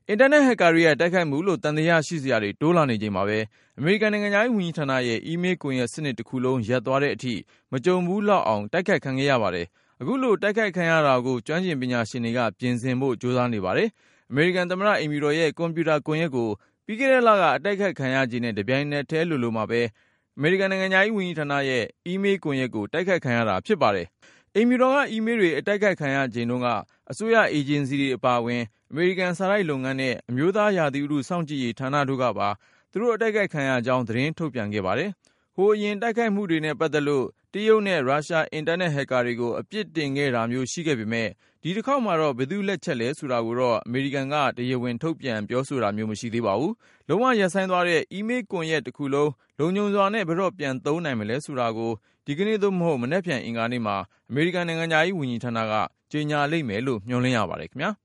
အင်တာနက်ဟက်ကာတွေရဲ့တိုက်ခိုက်မှုလို့တန်တရားရှိစရာတွေတိုးလာနေချိန်မှာပဲအမေရိကန်နိုင်ငံသားဝန်ကြီးဌာနရဲ့အီးမေးလ်ကွန်ရက်စနစ်တစ်ခုလုံးရပ်သွားတဲ့အထိမကြုံဘူးလောက်အောင်တိုက်ခိုက်ခံခဲ့ရပါတယ်။အခုလိုတိုက်ခိုက်ခံရတာကိုကျွမ်းကျင်ပညာရှင်တွေကပြင်ဆင်ဖို့ကြိုးစားနေပါတယ်။အမေရိကန်သမ္မတအိမ်ဖြူတော်ရဲ့ကွန်ပျူတာကွန်ရက်ကိုပြီးခဲ့တဲ့လကအတိုက်ခိုက်ခံရခြင်းနဲ့တပြိုင်နက်တည်းလိုမှာပဲအမေရိကန်နိုင်ငံသားဝန်ကြီးဌာနရဲ့အီးမေးလ်ကွန်ရက်ကိုတိုက်ခိုက်ခံရတာဖြစ်ပါတယ်။အိမ်ဖြူတော်ကအီးမေးလ်တွေအတိုက်ခိုက်ခံရခြင်းတုန်းကအစိုးရအေဂျင်စီတွေအပါအဝင်အမေရိကန်စာတိုက်လုပ်ငန်းနဲ့အမျိုးသားရာသီဥတုစောင့်ကြည့်ရေးဌာနတို့ကပါသူတို့အတိုက်ခိုက်ခံရကြောင်းသတင်းထုတ်ပြန်ခဲ့ပါတယ်။ဟိုအရင်တိုက်ခိုက်မှုတွေနဲ့ပတ်သက်လို့တရုတ်နဲ့ရုရှားအင်တာနက်ဟက်ကာတွေကိုအပြစ်တင်ခဲ့တာမျိုးရှိခဲ့ပေမဲ့ဒီတစ်ခေါက်မှာတော့ဘယ်သူလက်ချက်လဲဆိုတာကိုတော့အမေရိကန်ကတရားဝင်ထုတ်ပြန်ပြောဆိုတာမျိုးမရှိသေးပါဘူး။လုံးဝရပ်ဆိုင်းသွားတဲ့အီးမေးလ်ကွန်ရက်တစ်ခုလုံးလုံခြုံစွာနဲ့ဘယ်တော့ပြန်သုံးနိုင်မလဲဆိုတာကိုဒီကနေ့သို့မဟုတ်မနက်ဖြန်အင်္ဂါနေ့မှာအမေရိကန်နိုင်ငံသားဝန်ကြီးဌာနကကြေညာလိမ့်မယ်လို့မျှော်လင့်ရပါတယ်ခင်ဗျာ။